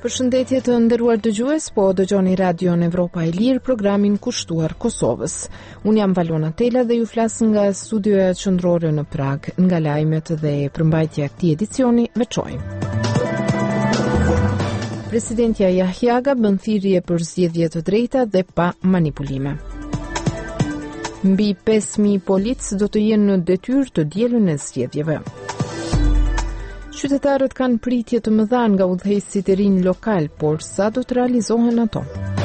Përshëndetje të nderuar dëgjues, po dëgjoni Radion Evropa e Lirë, programin kushtuar Kosovës. Unë jam Valona Tela dhe ju flas nga studioja qendrore në Prag, nga lajmet dhe përmbajtja e këtij edicioni veçojmë. Presidentja Jahjaga bën thirrje për zgjedhje të drejta dhe pa manipulime. Mbi 5.000 polic do të jenë në detyrë të dielën e zgjedhjeve. Qytetarët kanë pritje të mëdha nga udhëheqësit e rinj lokal, por sa do të realizohen ato?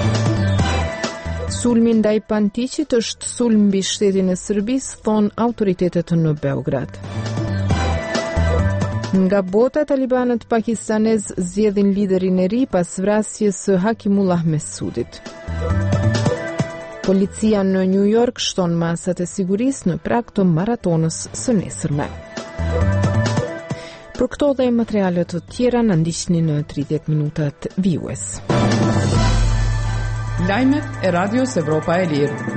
Sulmi ndaj Pantiqit është sulm mbi shtetin e Serbisë, thon autoritetet në Beograd. Nga bota, talibanët pakistanez zgjedhin liderin e ri pas vrasjes së Hakimullah Mesudit. Policia në New York shton masat e sigurisë në prag të maratonës së nesërme. Për këto dhe materialet të tjera në ndiqni në 30 minutat vijues. Lajmet e Radios Evropa e Lirë.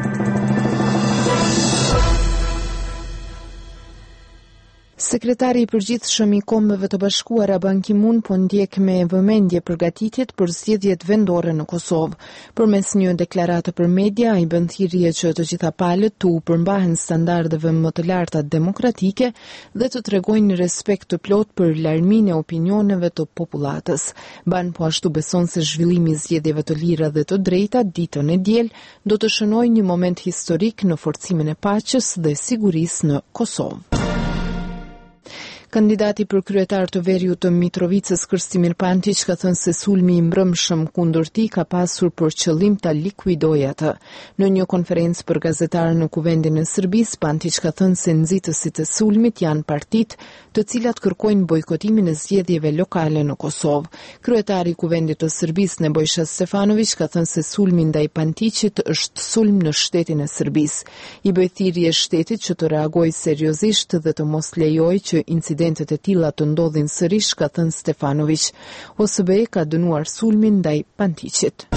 Sekretari i përgjithshëm i Kombeve të Bashkuara Ban Ki-moon po ndjek me vëmendje përgatitjet për zgjedhjet vendore në Kosovë. Përmes një deklarate për media, ai bën thirrje që të gjitha palët të u përmbahen standardeve më të larta demokratike dhe të tregojnë respekt të plot për larminë e opinioneve të popullatës. Ban po ashtu beson se zhvillimi i zgjedhjeve të lira dhe të drejta ditën e diel do të shënojë një moment historik në forcimin e paqes dhe sigurisë në Kosovë. Kandidati për kryetar të Veriut të Mitrovicës, Krstimir Pantić, ka thënë se sulmi i mbrëmshëm kundër tij ka pasur për qëllim ta likuidojë atë. Në një konferencë për gazetarë në Kuvendin e Serbisë, Pantić ka thënë se nxitësit e sulmit janë partitë të cilat kërkojnë bojkotimin e zgjedhjeve lokale në Kosovë. Kryetari i Kuvendit të Serbisë, Nebojša Stefanović, ka thënë se sulmi ndaj Pantićit është sulm në shtetin e Serbisë. I bëj thirrje shtetit që të reagojë seriozisht dhe të mos lejojë që incidentet e tilla të ndodhin sërish, ka thënë Stefanović. OSBE ka dënuar sulmin ndaj Pantićit.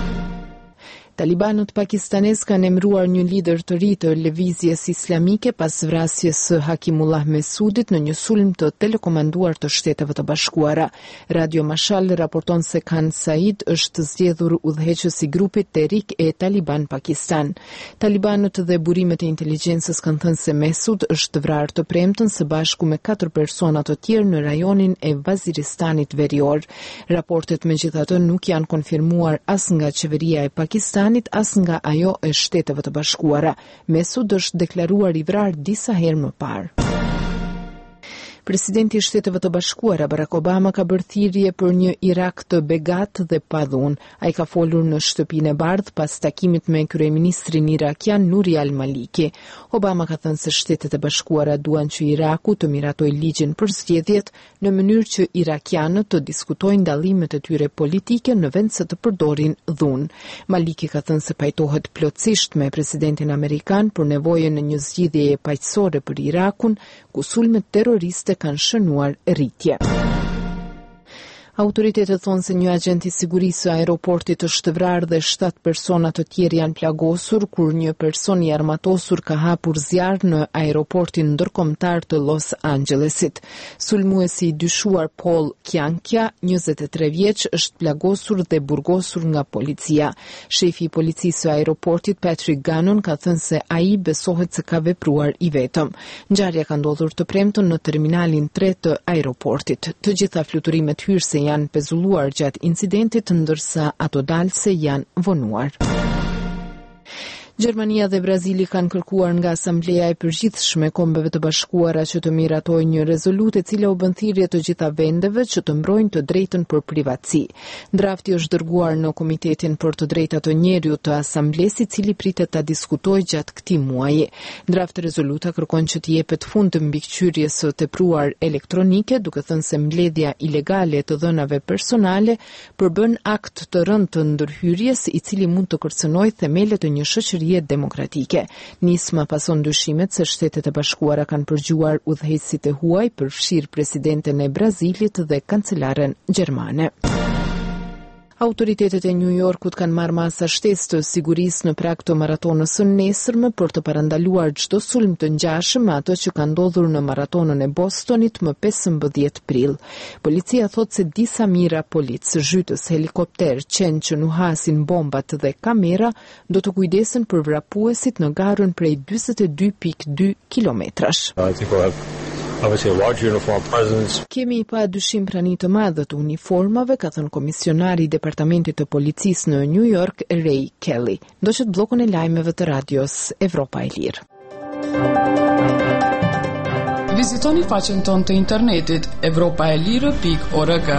Talibanët pakistanez kanë emëruar një lider të ri të lëvizjes islamike pas vrasjes së Hakimullah Mesudit në një sulm të telekomanduar të Shteteve të Bashkuara. Radio Mashal raporton se Khan Said është zgjedhur udhëheqës i grupit Tehrik e Taliban Pakistan. Talibanët dhe burimet e inteligjencës kanë thënë se Mesud është vrarë të premtën së bashku me 4 persona të tjerë në rajonin e Vaziristanit Verior. Raportet megjithatë nuk janë konfirmuar as nga qeveria e Pakistanit as nga ajo e Shteteve të Bashkuara. Mesud është deklaruar i vrarë disa herë më parë. Presidenti i Shteteve të Bashkuara Barack Obama ka bërë thirrje për një Irak të begat dhe pa dhunë. Ai ka folur në Shtëpinë e Bardhë pas takimit me kryeministrin irakian Nuri al-Maliki. Obama ka thënë se Shtetet e Bashkuara duan që Iraku të miratojë ligjin për zgjedhjet në mënyrë që irakianët të diskutojnë dallimet e tyre politike në vend se të përdorin dhunë. Maliki ka thënë se pajtohet plotësisht me presidentin amerikan për nevojën e një zgjidhjeje paqësore për Irakun, ku sulmet terroriste kanë shënuar rritje. Autoritetet thonë se një agent i sigurisë së aeroportit është vrarë dhe 7 persona të tjerë janë plagosur kur një person i armatosur ka hapur zjarr në aeroportin ndërkombëtar të Los Angelesit. Sulmuesi i dyshuar Paul Kiankja, 23 vjeç, është plagosur dhe burgosur nga policia. Shefi i policisë së aeroportit Patrick Gannon ka thënë se ai besohet se ka vepruar i vetëm. Ngjarja ka ndodhur të premtën në terminalin 3 të aeroportit. Të gjitha fluturimet hyrëse janë pezulluar gjatë incidentit, ndërsa ato dalse janë vonuar. Gjermania dhe Brazili kanë kërkuar nga Asambleja e Përgjithshme e Kombeve të Bashkuara që të miratojë një rezolutë e cila u bën thirrje të gjitha vendeve që të mbrojnë të drejtën për privatësi. Drafti është dërguar në Komitetin për të Drejtat të Njeriut të Asamblesë, i cili pritet ta diskutojë gjatë këtij muaji. Drafti rezoluta kërkon që të jepet fund mbikëqyrjes së tepruar elektronike, duke thënë se mbledhja ilegale të dhënave personale përbën akt të rënd të ndërhyrjes, i cili mund të kërcënojë themelet e një shoqërie demokratike. Nisma pason dyshimet se Shtetet e Bashkuara kanë përgjuar udhëheqësit e huaj, përfshirë presidenten e Brazilit dhe kancelaren gjermane. Autoritetet e New Yorkut kanë marrë masa shtesë të sigurisë në prag të maratonës së nesërme për të parandaluar çdo sulm të ngjashëm me ato që ka ndodhur në maratonën e Bostonit më 15 prill. Policia thotë se disa mijëra policë, zhytës, helikopter, qenë që nuhasin bombat dhe kamera do të kujdesen për vrapuesit në garën prej 42.2 kilometrash. Kemi pa dyshim prani të madhe të uniformave, ka thënë komisionari i Departamentit të Policisë në New York, Ray Kelly. Ndoqët bllokun e lajmeve të radios Evropa e Lirë. Vizitoni faqen tonë të internetit evropaelire.org.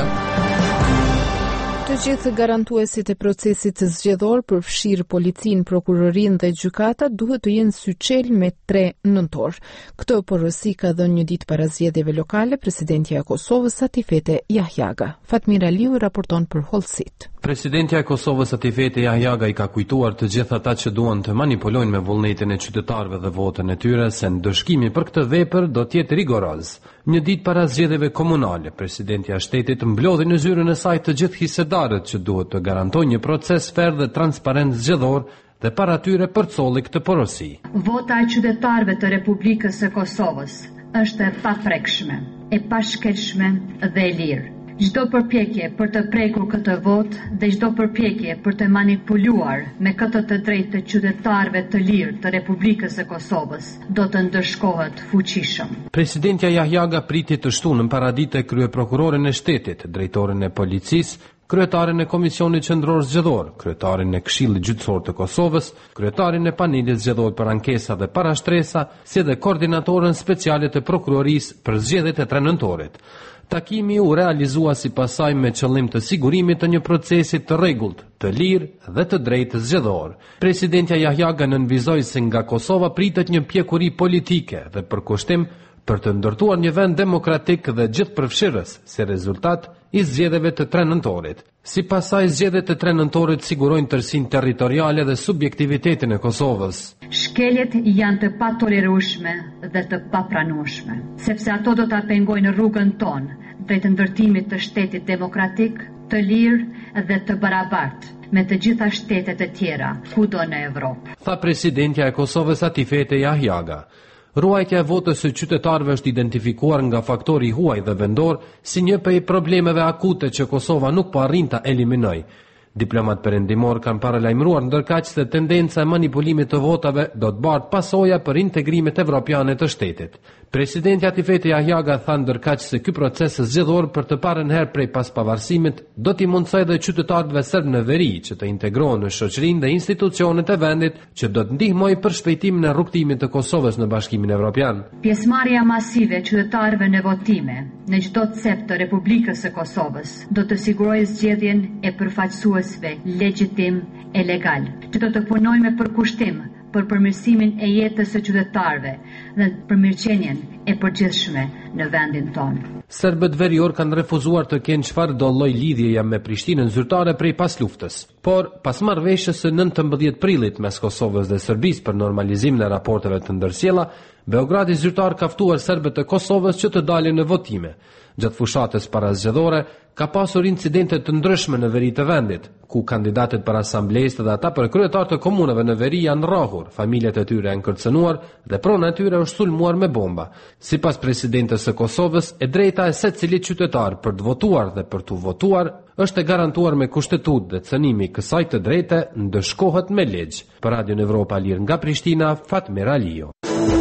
Të gjithë garantuesit e procesit zgjedhor përfshirë policinë, prokurorinë dhe gjykata duhet të jenë syçel me 3 nëntor. Këtë porosi ka dhënë një ditë para zgjedhjeve lokale presidentja e Kosovës Atifete Jahjaga. Fatmir Aliu raporton për Hollësit. Presidentja e Kosovës Atifete Jahjaga i ka kujtuar të gjithë ata që duan të manipulojnë me vullnetin e qytetarëve dhe votën e tyre se ndëshkimi për këtë vepër do të jetë rigoroz. Një ditë para zgjedhjeve komunale, presidentja e shtetit mblodhi në zyrën e saj të gjithë hisedarët që duhet të garantojnë një proces fair dhe transparent zgjedhor dhe para tyre përcolli këtë porosi. Vota e qytetarëve të Republikës së Kosovës është e paprekshme, e pashkelshme dhe e lirë. Çdo përpjekje për të prekur këtë votë dhe çdo përpjekje për të manipuluar me këtë të drejtë të qytetarëve të lirë të Republikës së Kosovës do të ndëshkohet fuqishëm. Presidentja Jahjaga priti të shtunën paradite kryeprokurorin e shtetit, drejtorin e policisë, kryetarin e Komisionit Qendror Zgjedhor, kryetarin e Këshillit Gjyqësor të Kosovës, kryetarin e panelit zgjedhor për ankesa dhe parashtresa, si dhe koordinatorën speciale të prokurorisë për zgjedhjet e 3 nëntorit. Takimi u realizua sipas saj me qëllim të sigurimit të një procesi të rregullt, të lirë dhe të drejtë zgjedhor. Presidentja Jahjaga nënvizoi se nga Kosova pritet një pjekuri politike dhe përkushtim për të ndërtuar një vend demokratik dhe gjithëpërfshirës si rezultat i zgjedhjeve të 3 nëntorit. Sipas saj, zgjedhjet e 3 nëntorit sigurojnë tërsinë territoriale dhe subjektivitetin e Kosovës. Shkeljet janë të patolerueshme dhe të papranueshme, sepse ato do ta pengojnë rrugën tonë drejt ndërtimit të shtetit demokratik, të lirë dhe të barabartë me të gjitha shtetet e tjera kudo në Evropë. Tha presidentja e Kosovës Atifete Jahjaga. Ruajtja e votës së qytetarëve është identifikuar nga faktori huaj dhe vendor si një prej problemeve akute që Kosova nuk po arrin ta eliminojë. Diplomat perëndimor kanë paralajmëruar ndërkaq se tendenca e manipulimit të votave do të bartë pasoja për integrimet evropiane të shtetit. Presidenti Atifete Jahjaga tha ndërkaq se ky proces zgjedhor për të parën herë prej pas pavarësimit do t'i mundsojë edhe qytetarëve serb në veri që të integrohen në shoqërinë dhe institucionet e vendit që do të ndihmojë për shpejtimin e rrugtimit të Kosovës në Bashkimin Evropian. Pjesëmarrja masive e qytetarëve në votime në çdo cep të Republikës së Kosovës do të sigurojë zgjedhjen e përfaqësuesve legjitim e legal, që do të punojnë me përkushtim për përmirësimin e jetës së qytetarëve dhe përmirëqenien e përgjithshme në vendin tonë. Serbët verior kanë refuzuar të kenë çfarë do lloj lidhjeje me Prishtinën zyrtare prej pas luftës. Por, pas marrëveshjes së 19 prillit mes Kosovës dhe Serbisë për normalizimin e raporteve të ndërsjella, Beogradi zyrtar ka ftuar serbët e Kosovës që të dalin në votime. Gjatë fushatës parazgjedhore ka pasur incidente të ndryshme në veri të vendit, ku kandidatët për asamblesë dhe ata për kryetar të komunave në veri janë rrahur, familjet e tyre janë kërcënuar dhe prona e tyre është sulmuar me bomba. Sipas presidentes së Kosovës, e drejta e secilit qytetar për të votuar dhe për të votuar është e garantuar me kushtetutë dhe cënimi i kësaj të drejte ndëshkohet me ligj. Për Radion Evropa Lirë nga Prishtina, Fatmir Aliu.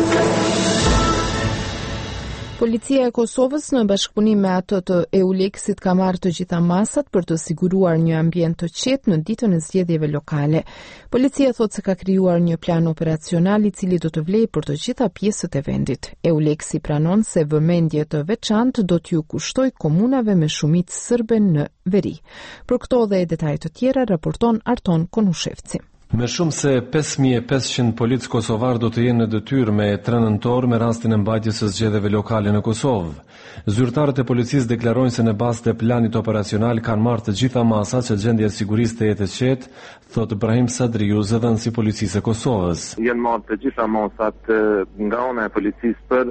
Policia e Kosovës në bashkëpunim me ato të EULEX-it ka marrë të gjitha masat për të siguruar një ambient të qetë në ditën e zgjedhjeve lokale. Policia thotë se ka krijuar një plan operacional i cili do të vlejë për të gjitha pjesët e vendit. EULEX-i pranon se vëmendje të veçantë do t'ju kushtoj komunave me shumicë serbe në veri. Për këto dhe detaje të tjera raporton Arton Konushevci. Me shumë se 5500 policë kosovar do të jenë në detyrë me 3 nëntor me rastin e mbajtjes së zgjedhjeve lokale në Kosovë. Zyrtarët e policisë deklarojnë se në bazë të planit operacional kanë marrë të gjitha masat që gjendja e sigurisë të jetë e qetë, thot Ibrahim Sadriu, zëdhënësi policisë e Kosovës. Janë marrë të gjitha masat nga ana e policisë për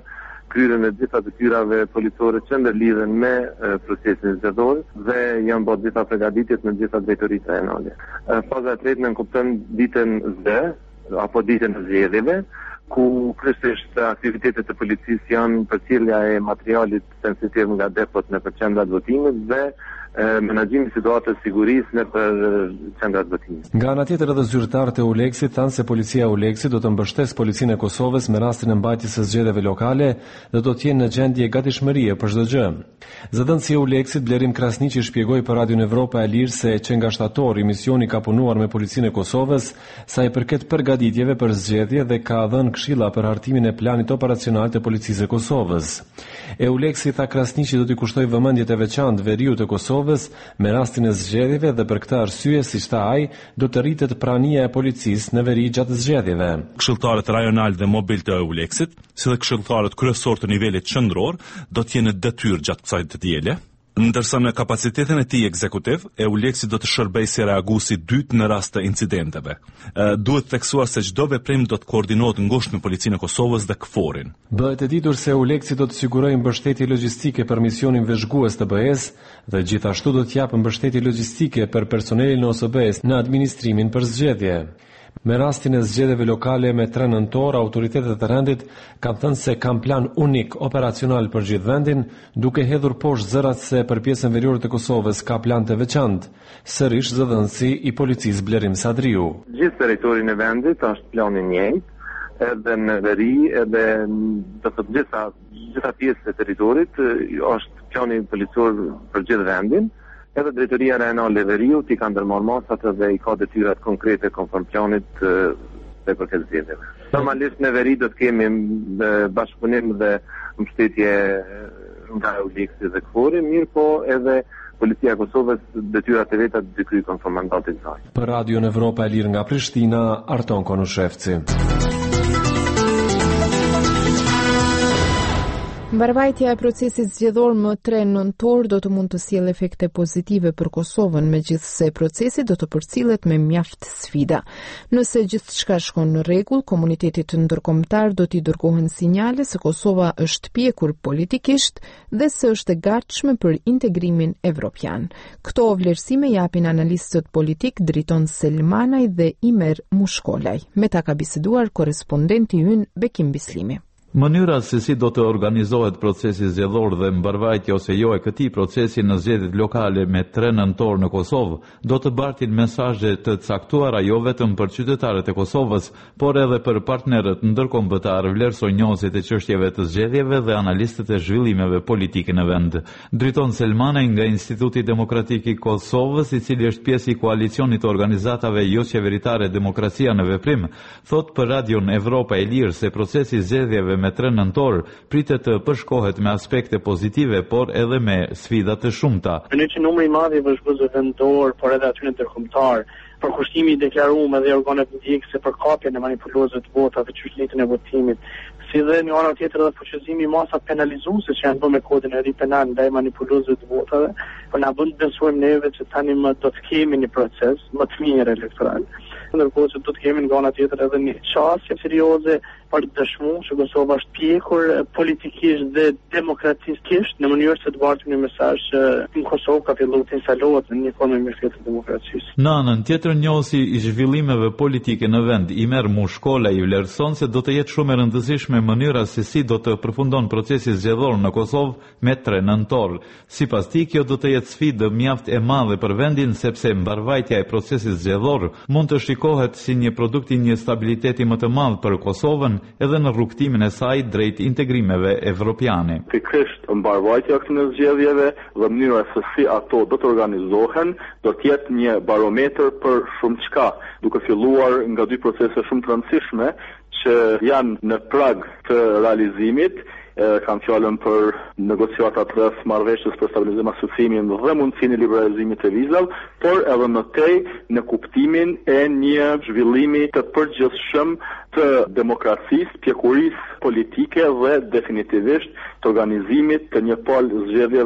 kryrën e gjitha detyrave policore që ndërlidhen me procesin zgjedhor dhe janë bërë gjitha përgatitjet në gjitha drejtoritë rajonale. Faza e tretë nënkupton ditën Z apo ditën e zgjedhjeve, ku kryesisht aktivitetet e policisë janë përcjellja e materialit sensitiv nga depot në qendrat votimit dhe menaxhimi i situatës sigurisë në për qendrat votimit. Nga ana tjetër edhe zyrtarët e Uleksit thanë se policia e Uleksit do të mbështesë policinë e Kosovës me rastin e mbajtjes së zgjedhjeve lokale dhe do të jenë në gjendje gatishmërie për çdo gjë. Zëdhënësi e Uleksit Blerim Krasniqi shpjegoi për Radion Evropa e Lirë se që nga shtatori misioni ka punuar me policinë e Kosovës sa i përket përgatitjeve për zgjedhje dhe ka dhënë këshilla për hartimin e planit operacional të policisë e Kosovës. Euleksi tha Krasniqi do t'i kushtojë vëmendje të veçantë veriut të Kosovës me rastin e zgjedhjeve dhe për këtë arsye, siç tha ai, do të rritet prania e policisë në veri gjatë zgjedhjeve. Këshilltarët rajonal dhe mobil të Euleksit, si dhe këshilltarët kryesor të nivelit qendror, do të jenë detyrë gjatë kësaj diele. Ndërsa në kapacitetin e tij ekzekutiv, Euleksi do të shërbejë si reaguesi i dytë në rast të incidenteve. Duhet theksuar se çdo veprim do të koordinohet ngushtë me policinë e Kosovës dhe KFOR-in. Bëhet e ditur se Euleksi do të sigurojë mbështetje logjistike për misionin vëzhgues të BE-s dhe gjithashtu do të japë mbështetje logjistike për personelin e OSB-s në administrimin për zgjedhje. Me rastin e zgjedhjeve lokale me 3 nëntor, autoritetet e rendit kanë thënë se kanë plan unik operacional për gjithë vendin, duke hedhur poshtë zërat se për pjesën veriore të Kosovës ka plan të veçantë. Sërish zëdhënësi i policisë Blerim Sadriu. Gjithë territorin e vendit është plani i njëjtë, edhe në veri, edhe do të gjitha pjesët e territorit është plani policor për gjithë vendin. Edhe drejtoria rajonale e veriut i ka ndërmarrë masat dhe i ka detyrat konkrete konform planit dhe për këtë zgjedhjeve. Normalisht në veri do të kemi bashkëpunim dhe mbështetje nga Euleksi dhe KFOR-i, mirë po edhe Policia e Kosovës detyrat e veta të kryejë konform mandatit të saj. Për Radion Evropa e Lirë nga Prishtina, Arton Konushevci. Mbarvajtja e procesit zgjedhor më 3 nëntor do të mund të sjellë efekte pozitive për Kosovën, megjithse procesi do të përcillet me mjaft sfida. Nëse gjithçka shkon në rregull, komunitetit ndërkombëtar do t'i dërgohen sinjale se Kosova është pjekur politikisht dhe se është e gatshme për integrimin evropian. Këto vlerësime japin analistët politik Driton Selmanaj dhe Imer Mushkolaj. Me ta ka biseduar korrespondenti ynë Bekim Bislimi. Mënyra se si do të organizohet procesi zgjedhor dhe mbarvajtja ose jo e këtij procesi në zgjedhjet lokale me 3 nëntor në Kosovë do të bartin mesazhe të caktuara jo vetëm për qytetarët e Kosovës, por edhe për partnerët ndërkombëtar, vlerësonjësit e çështjeve të zgjedhjeve dhe analistët e zhvillimeve politike në vend. Driton Selmanaj nga Instituti Demokratik i Kosovës, i cili është pjesë i koalicionit të organizatave jo qeveritare Demokracia në Veprim, thot për Radion Evropa e Lirë se procesi zgjedhjeve me 3 nëntor pritet të përshkohet me aspekte pozitive, por edhe me sfida të shumta. Në që numri i madh i vëzhguesve vendor, por edhe aty në ndërkombëtar, për kushtimi i deklaruar dhe organet ndjekëse për kapjen e manipuluesve të votave në çështjen e votimit, si dhe në anën tjetër edhe fuqizimi i masa penalizuese që janë bërë me kodin e ri penal ndaj manipuluesve të votave, por na bën të besojmë neve se tani më do të kemi një proces më të mirë elektoral. Ndërkohë që do të kemi nga ana tjetër edhe një çështje serioze për të dëshmuar se Kosova është pjekur politikisht dhe demokratikisht në mënyrë se të bartim një mesazh që në Kosovë ka filluar të instalohet në një formë mirëfillt të demokracisë. Në anën tjetër, njësi i zhvillimeve politike në vend, Imer Mushkola i vlerëson se do të jetë shumë e rëndësishme mënyra se si do të përfundon procesi zgjedhor në Kosovë me 3 nëntor. Sipas tij, kjo do të jetë sfidë mjaft e madhe për vendin sepse mbarvajtja e procesit zgjedhor mund të shikohet si një produkt i një stabiliteti më të madh për Kosovën edhe në rrugtimin e saj drejt integrimeve evropiane. Pikërisht mbarvajtja e këtyre zgjedhjeve dhe mënyra se si ato do të organizohen do të jetë një barometër për shumë çka, duke filluar nga 2 procese shumë të rëndësishme që janë në prag të realizimit, kanë fjalën për negociatat rreth marrëveshjes për stabilizim asociimin dhe mundësinë e liberalizimit të vizave, por edhe në tej në kuptimin e një zhvillimi të përgjithshëm të demokracisë, pjekurisë politike dhe definitivisht të organizimit të një palë zgjedhjeve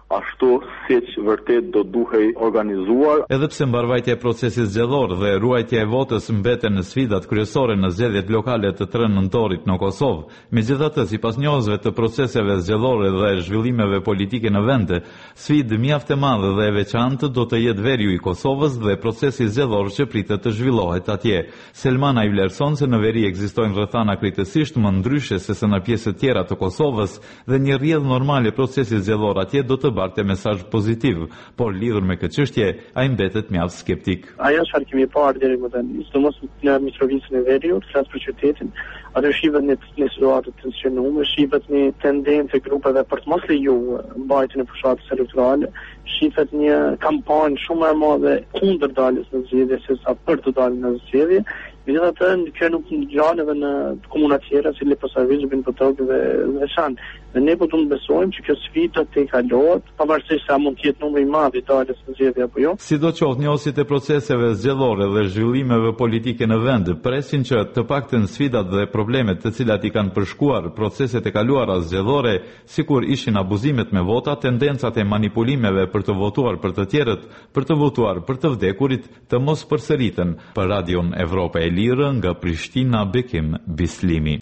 ashtu siç vërtet do duhej organizuar. Edhe pse mbarvajtja e procesit zgjedhor dhe ruajtja e votës mbeten në sfidat kryesore në zgjedhjet lokale të 3 nëntorit në Kosovë, megjithatë, sipas njohësve të proceseve zgjedhore dhe zhvillimeve politike në vend, sfidë mjaft e madhe dhe e veçantë do të jetë veriu i Kosovës dhe procesi zgjedhor që pritet të zhvillohet atje. Selmana i vlerëson se në veri ekzistojnë rrethana krejtësisht më ndryshe se në pjesët tjera të Kosovës dhe një rrjedhë normale procesi zgjedhor atje do të barte mesazh pozitiv, por lidhur me këtë çështje, ai mbetet mjaft skeptik. Ajo çfarë kemi parë deri më tani, sidomos në Mitrovicën e Veriut, flas për qytetin, atë shihet në situatë të tensionuar, shihet një tendencë grupeve për të mos lejuar mbajtjen e fushatës elektorale, shihet një kampanjë shumë e madhe kundër daljes në zgjedhje sesa për të dalë në zgjedhje. Megjithatë, kjo nuk ngjan edhe në komuna tjera, si Leposaviç, Binpotok dhe Shan. Dhe ne po duhet besojmë që kjo sfidë të kalohet, pavarësisht se a mund të jetë numri i madh i daljes në zgjedhje apo jo. Sidoqoftë, njohësit e proceseve zgjedhore dhe zhvillimeve politike në vend presin që të paktën sfidat dhe problemet të cilat i kanë përshkuar proceset e kaluara zgjedhore, sikur ishin abuzimet me vota, tendencat e manipulimeve për të votuar për të tjerët, për të votuar për të vdekurit, të mos përsëriten. Për Radion Evropa e Lirë, nga Prishtina, Bekim Bislimi.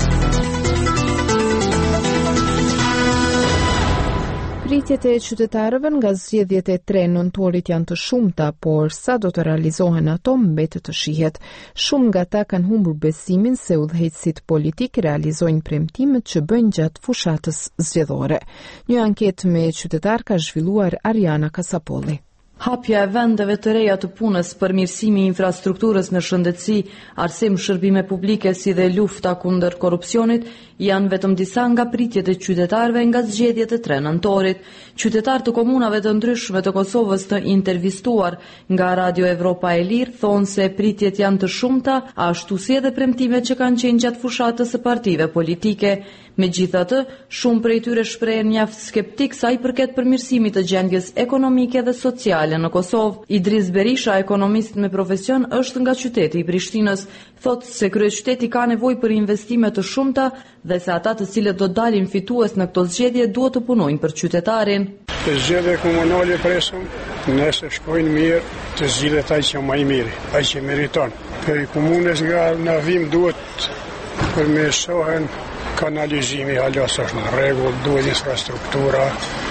Pritjet e qytetarëve nga zgjedhjet e 3 nëntorit janë të shumta, por sa do të realizohen ato mbetet të shihet. Shumë nga ta kanë humbur besimin se udhëheqësit politik realizojnë premtimet që bëjnë gjatë fushatës zgjedhore. Një anketë me qytetar ka zhvilluar Ariana Kasapolli. Hapja e vendeve të reja të punës, përmirësimi i infrastrukturës në shëndetësi, arsim shërbime publike si dhe lufta kundër korrupsionit janë vetëm disa nga pritjet e qytetarëve nga zgjedhjet e 3 nëntorit. Qytetarë të komunave të ndryshme të Kosovës të intervistuar nga Radio Evropa e Lirë thonë se pritjet janë të shumta, ashtu si edhe premtimet që kanë qenë gjatë fushatës së partive politike. Megjithatë, shumë prej tyre shprehen mjaft skeptik sa i përket përmirësimit të gjendjes ekonomike dhe sociale në Kosovë. Idris Berisha, ekonomist me profesion, është nga qyteti i Prishtinës. Thotë se kryeqyteti ka nevojë për investime të shumta dhe se ata të cilët do dalin fitues në këto zgjedhje duhet të punojnë për qytetarin. Zgjedhje komunale presëm, nëse shkojnë mirë, të zgjidhet ai që më i miri, ai që meriton. Për komunës nga në vim duhet përmirësohen kanalizimi, halos është në rregull, duhet infrastruktura,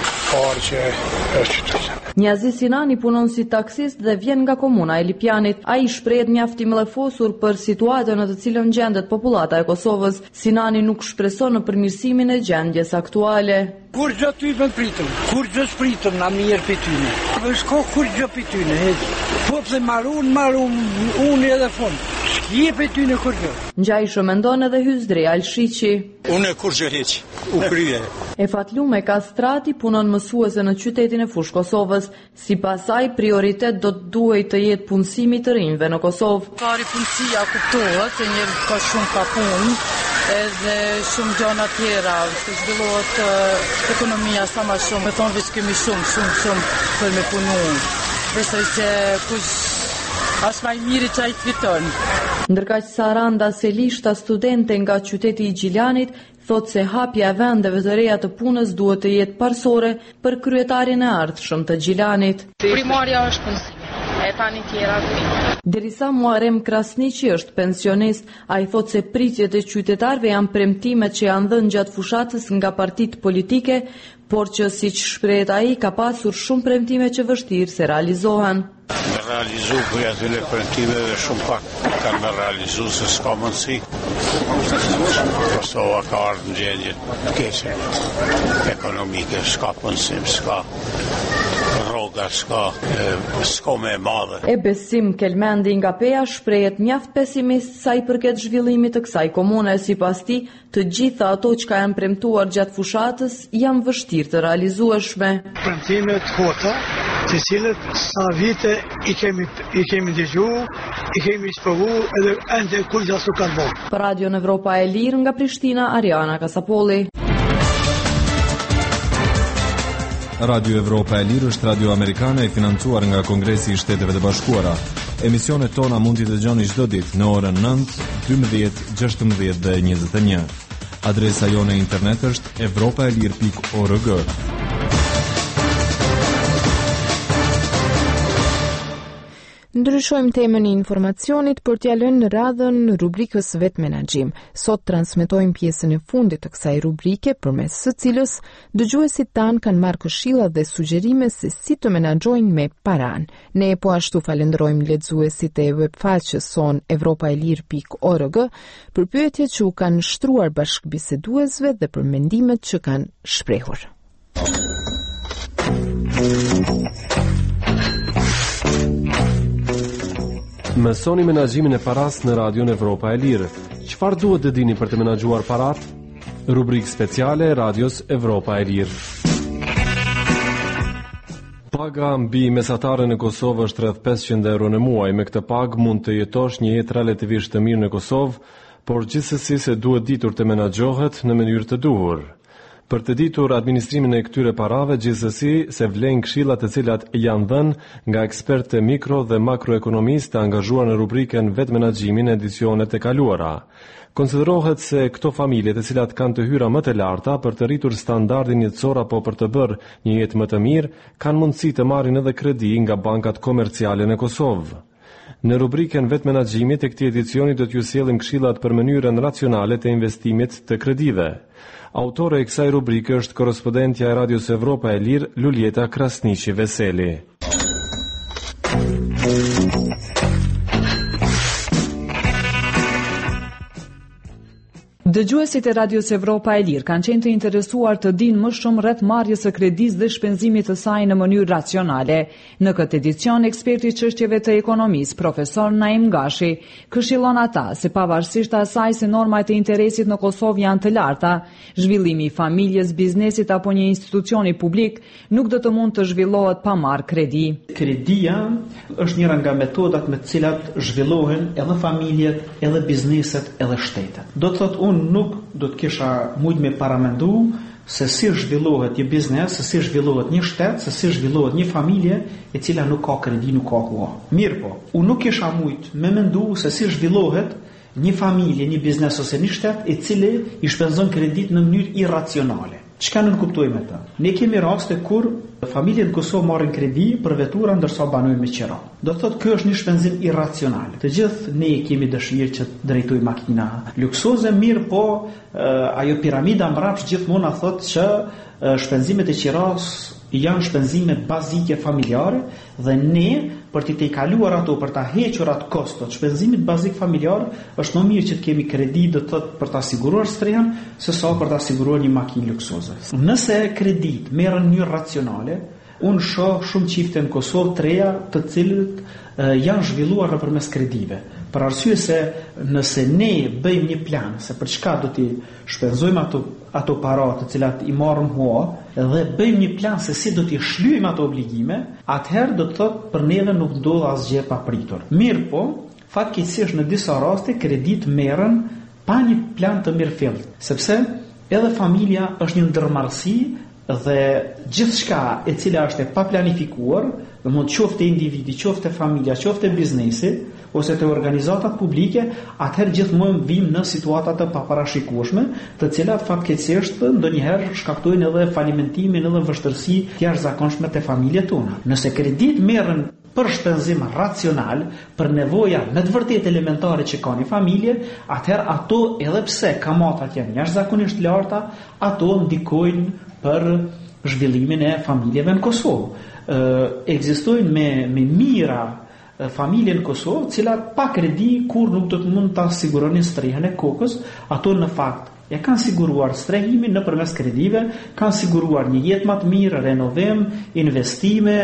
parqe, është. Njazi Sinani punon si taksist dhe vjen nga komuna e Lipjanit. Ai shprehet mjaft i mllëfosur për situatën në të cilën gjendet popullata e Kosovës. Sinani nuk shpreson në përmirësimin e gjendjes aktuale. Kur gjë ty më pritëm, kur gjë spritëm na mirë për tyne. Shko kur gjë për tyne, po pse marun, unë edhe fond. Shkje për tyne kur gjë. Ngjajshë mendon edhe Hyzdri Alshiqi. Unë kur gjë heq, u krye. E Fatlume Kastrati punon mësuese në qytetin e Fushë Kosovës. Sipas saj, prioritet do të duhet të jetë punësimi të rinjve në Kosovë. Pari punësia kuptohet se njerëzit ka shumë pa punë, edhe shumë gjëra tjera, të zhvillohet ekonomia sa më shumë. Me thonë veç kemi shumë për me punu. Besoj se kush as më i miri që ai fiton. Ndërkaq Saranda Selishta, studente nga qyteti i Gjilanit, thotë se hapja e vendeve të reja të punës duhet të jetë parsore për kryetarin e ardhshëm të Gjilanit. Primarja është punësimi, e tani tjera të Derisa Muarem Krasniqi është pensionist, ai thotë se pritjet e qytetarëve janë premtimet që janë dhënë gjatë fushatës nga partitë politike, por që siç shprehet ai ka pasur shumë premtime që vështirë se realizohen. Me realizu për atyre premtimeve shumë pak kanë me realizu se s'ka mundësi. Kosova ka ardhur në gjendje të keqe ekonomike, s'ka punësim, s'ka rroga, s'ka me madhe. E Besim Kelmendi nga Peja shprehet mjaft pesimist sa i përket zhvillimit të kësaj komune. Sipas tij, të gjitha ato që janë premtuar gjatë fushatës janë vështirë të realizueshme. Premtimet kota, të cilët sa vite i kemi dëgjuar, i kemi sprovu edhe ende kur gjasë kanë bërë. Për Radio Evropa e Lirë nga Prishtina, Ariana Kasapolli. Radio Evropa e Lirë është radio amerikane e financuar nga Kongresi i Shteteve të Bashkuara. Emisionet tona mund t'i dëgjoni çdo ditë në orën 9, 12, 16 dhe 21. Adresa jone internet është evropaelir.org. Ndryshojmë temën e informacionit për t'ja lënë në radhën rubrikës Vet Menaxhim. Sot transmetojmë pjesën e fundit të kësaj rubrike, përmes së cilës dëgjuesit tanë kanë marrë këshilla dhe sugjerime se si të menaxhojnë me paran. Ne po ashtu falenderojmë lexuesit e webfaqes son evropaelir.org për pyetjet që u kanë shtruar bashkëbiseduesve dhe për mendimet që kanë shprehur. Mësoni menaxhimin e paras në Radion Evropa e Lirë. Çfarë duhet të dini për të menaxhuar parat? Rubrikë speciale e Radios Evropa e Lirë. Paga mbi mesatare në Kosovë është rreth 500 euro në muaj. Me këtë pagë mund të jetosh një jetë relativisht të mirë në Kosovë, por gjithsesi se duhet ditur të menaxhohet në mënyrë të duhur. Për të ditur administrimin e këtyre parave, gjithsesi se vlen këshillat të cilat janë dhënë nga ekspertë mikro dhe makroekonomistë të angazhuar në rubrikën Vet Menaxhimin e edicionet e kaluara. Konsiderohet se këto familje të cilat kanë të hyra më të larta për të rritur standardin jetësor apo për të bërë një jetë më të mirë, kanë mundësi të marrin edhe kredi nga bankat komerciale në Kosovë. Në rubrikën Vet Menaxhimit e këtij edicioni do t'ju sjellim këshillat për mënyrën racionale të investimit të kredive. Autore e kësaj rubrike është korrespondentja e Radios Evropa e Lirë, Luljeta Krasniqi Veseli. Dëgjuesit e Radios Evropa e Lirë kanë qenë të interesuar të dinë më shumë rreth marrjes së kredisë dhe shpenzimit të saj në mënyrë racionale. Në këtë edicion, eksperti i çështjeve të ekonomisë, profesor Naim Gashi, këshillon ata se pavarësisht asaj se normat e interesit në Kosovë janë të larta, zhvillimi i familjes, biznesit apo një institucioni publik nuk do të mund të zhvillohet pa marrë kredi. Kredia është njëra nga metodat me të cilat zhvillohen edhe familjet, edhe bizneset, edhe shtetet. Do të thotë nuk do të kisha mujt me paramendu se si zhvillohet një biznes, se si zhvillohet një shtet, se si zhvillohet një familje e cila nuk ka kredi, nuk ka hua. Mirë po, unë nuk kisha mujt me mendu se si zhvillohet një familje, një biznes ose një shtet e cili i shpenzon kredit në mënyrë irracionale. Çka nuk kuptojmë ata? Ne kemi raste kur familjet në Kosovë marrin kredi për vetura ndërsa banojnë me qira. Do të thotë ky është një shpenzim irracional. Të gjithë ne kemi dëshirë që të drejtojmë makina luksoze, mirë po ajo piramida mbrapsht gjithmonë thotë që shpenzimet e qiras janë shpenzime bazike familjare dhe ne për t'i kaluar ato, për ta hequr atë kostot shpenzimit bazik familjar, është më mirë që të kemi kredi do të thotë për ta siguruar strehën se sa për ta siguruar një makinë luksoze. Nëse kredit merren në mënyrë racionale, unë shoh shumë çifte në Kosovë treja të cilët janë zhvilluar nëpërmes kredive. Për arsye se nëse ne bëjmë një plan se për çka do t'i shpenzojmë ato para të cilat i marrim hua dhe bëjmë një plan se si do t'i shlyejmë ato obligime, atëherë do të thotë për neve nuk ndodh asgjë e papritur. Mirë po, fatkeqësisht në disa raste kredit merren pa një plan të mirëfillt, sepse edhe familja është një ndërmarrësi dhe gjithçka e cila është e paplanifikuar, do mund qoftë individi, qoftë familja, qoftë biznesi ose të organizatat publike, atëherë gjithmonë vim në situata të paparashikueshme, të cilat fatkeqësisht ndonjëherë shkaktojnë edhe falimentimin edhe vështirësi të jashtëzakonshme te familjet tona. Nëse kredit merren për shpenzim racional, për nevoja me të vërtetë elementare që ka një familje, atëherë ato edhe pse kamatat janë jashtëzakonisht larta, ato ndikojnë për zhvillimin e familjeve në Kosovë. Ekzistojnë me mira familje në Kosovë, cilat pa kredi kur nuk do të mund ta siguronin strehën e kokës, ato në fakt ja kanë siguruar strehimin nëpërmes kredive, kanë siguruar një jetë më të mirë, renovim, investime,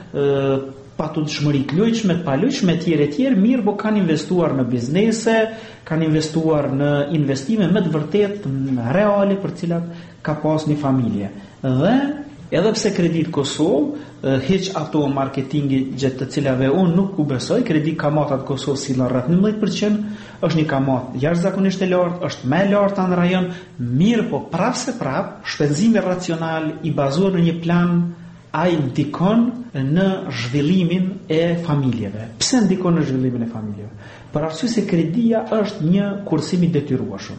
patundshmëri të lojshme, të palojshme etj, mirë, po kanë investuar në biznese, kanë investuar në investime me të vërtetë reale për cilat ka pas një familje. Dhe edhe pse kredit Kosovë heq ato marketingi gjatë të cilave unë nuk u besoj, kredit kamatat Kosovë sillen rreth 19%, është një kamat jashtëzakonisht e lartë, është më e larta në rajon, mirë po prap shpenzimi racional i bazuar në një plan ai ndikon në zhvillimin e familjeve. Pse ndikon në zhvillimin e familjeve? Për arsye se kredia është një kursim i detyrueshëm.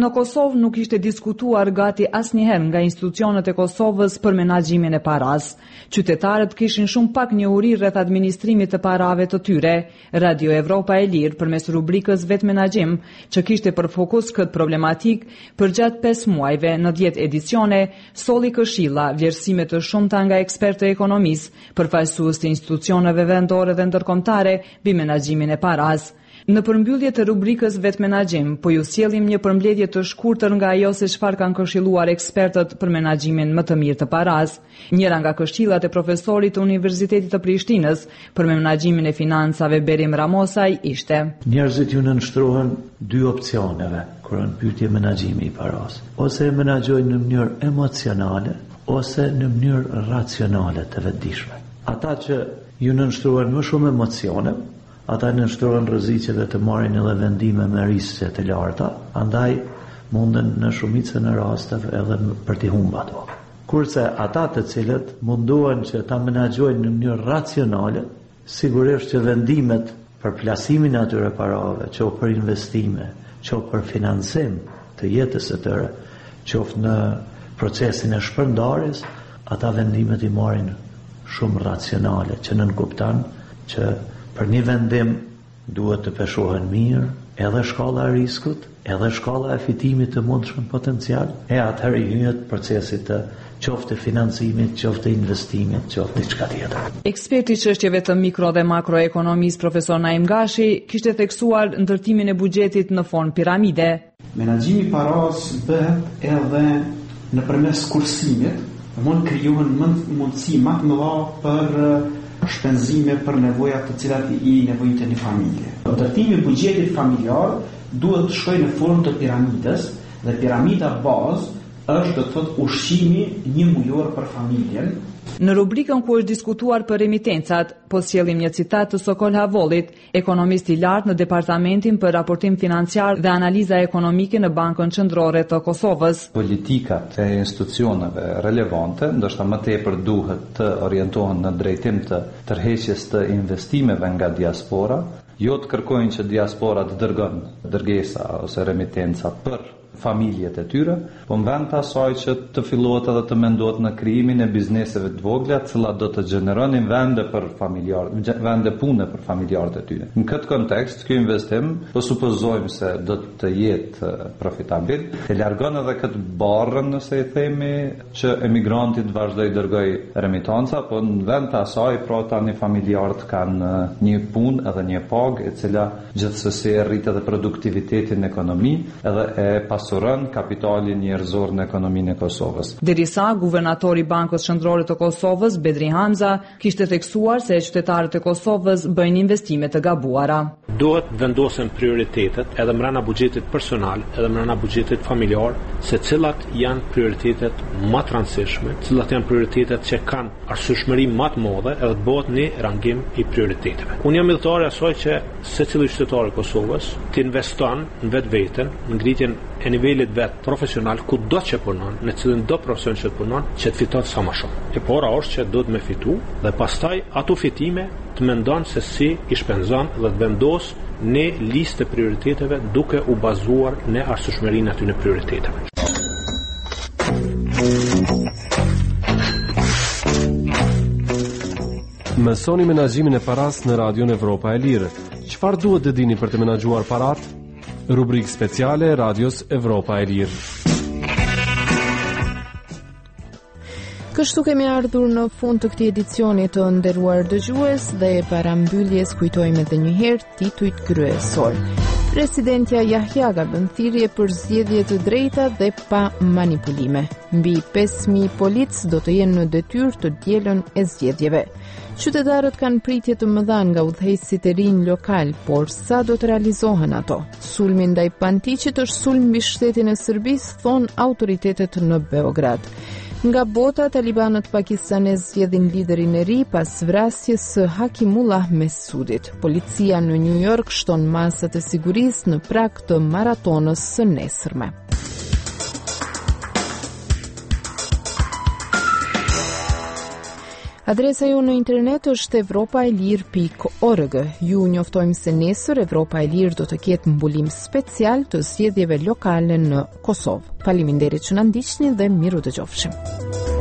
Në Kosovë nuk ishte diskutuar gati asnjëherë nga institucionet e Kosovës për menaxhimin e paras. Qytetarët kishin shumë pak njohuri rreth administrimit të parave të tyre. Radio Evropa e Lirë përmes rubrikës Vet Menaxhim, që kishte për fokus këtë problematik, përgjatë 5 muajve në 10 edicione, solli këshilla vlerësime të shumta nga ekspertë ekonomisë, përfaqësues të institucioneve vendore dhe ndërkombëtare mbi menaxhimin e paras. Në përmbyllje të rubrikës Vet Menaxhim, po ju sjellim një përmbledhje të shkurtër nga ajo se çfarë kanë këshilluar ekspertët për menaxhimin më të mirë të paras. Njëra nga këshillat e profesorit të Universitetit të Prishtinës për menaxhimin e financave Berim Ramosaj ishte: njerëzit ju nënshtrohen 2 opsioneve kur në pyetje menaxhimi i paras. Ose e menaxhojnë në mënyrë emocionale ose në mënyrë racionale të vetëdijshme. Ata që ju nënshtrohen më shumë emocione, ata nënshtrohen rrezikeve të marrin edhe vendime me riske të larta, andaj munden në shumicën e rasteve edhe për t'i humbur ato. Kurse ata të cilët munduan që ta menaxhojnë në mënyrë racionale, sigurisht që vendimet për plasimin e atyre parave, qoftë për investime, qoftë për financim të jetës së tyre, qoftë në procesin e shpërndarjes, ata vendimet i marrin shumë racionale, që nënkupton që për një vendim duhet të peshohen mirë edhe shkalla e riskut, edhe shkalla e fitimit të mundshëm potencial, e atëherë hyhet procesit të qoftë financimit, qoftë investimit, qoftë diçka tjetër. Eksperti i çështjeve të mikro dhe makroekonomisë profesor Naim Gashi kishte theksuar ndërtimin e buxhetit në formë piramide. Menaxhimi i paras bëhet edhe nëpërmes kursimit, mund krijohen mundësi më të mëdha për shpenzime për nevojat të cilat i nevojit e një familje. Ndërtimi i buxhetit familjar duhet të shkojë në formë të piramides, dhe piramida bazë është do të thotë ushqimi 1 mujor për familjen. Në rubrikën ku është diskutuar për emitencat, po sjellim një citat të Sokol Havollit, ekonomist i lartë në Departamentin për Raportim Financiar dhe Analiza Ekonomike në Bankën Qendrore të Kosovës. Politikat e institucioneve relevante, ndoshta më tepër duhet të orientohen në drejtim të tërheqjes të investimeve nga diaspora, jo të kërkojnë që diaspora të dërgon dërgesa ose remitenca për familjet e tyre, po në vend të asaj që të fillohet edhe të mendohet në krijimin e bizneseve të vogla, të cilat do të gjeneronin vende pune për familjarët e tyre. Në këtë kontekst, ky investim, po supozojmë se do të jetë profitabil, e largon edhe këtë barrën, nëse i themi, që emigranti të vazhdoj dërgoj remitanca, po në vend të asaj, pra tani familjarët kanë një punë edhe një pagë, e cila gjithsesi rrit edhe produktivitetin në ekonomi, edhe e pasuron kapitalin njerëzor në ekonominë e Kosovës. Derisa guvernatori i Bankës Qendrore të Kosovës, Bedri Hamza, kishte theksuar se qytetarët e Kosovës bëjnë investime të gabuara. Duhet vendosen prioritetet edhe brenda buxhetit personal, edhe brenda buxhetit familjar, se cilat janë prioritetet më të rëndësishme, cilat janë prioritetet që kanë arsyeshmëri më të madhe, edhe të bëhet një rangim i prioriteteve. Unë jam idhëtar i asaj që secili qytetar i Kosovës të investon në vetveten, në ngritjen e nivelit vet profesional, ku do që punon, në cilin do profesion që të punon, që të fiton sa më shumë. E pora është që do të me fitu dhe pastaj ato fitime të mendon se si i shpenzon dhe të vendos në listë të prioriteteve duke u bazuar në arsyeshmërinë aty në prioriteteve. Mësoni menaxhimin e paras në Radion Evropa e Lirë. Çfarë duhet të dini për të menaxhuar parat? Rubrikë speciale Radios Evropa e Lirë. Kështu kemi ardhur në fund të këtij edicioni të nderuar dëgjues dhe para mbylljes kujtojmë edhe një herë titujt kryesor. Presidentja Yahyaga bën thirrje për zgjedhje të drejta dhe pa manipulime. Mbi 5.000 polic do të jenë në detyrë të dielën e zgjedhjeve. Qytetarët kanë pritje të mëdha nga udhëheqësit e rinj lokal, por sa do të realizohen ato? Sulmi ndaj Pantiqit është sulm mbi shtetin e Serbisë, thon autoritetet në Beograd. Nga bota, talibanët pakistanez zgjedhin liderin e ri pas vrasjes së Hakimullah Mesudit. Policia në New York shton masat e sigurisë në prag të maratonës së nesërme. Adresa ju në internet është evropaelir.org. Ju njoftojmë se nesër Evropa e Lirë do të ketë mbulim special të zgjedhjeve lokale në Kosovë. Faleminderit që na ndiqni dhe miru dëgjofshim.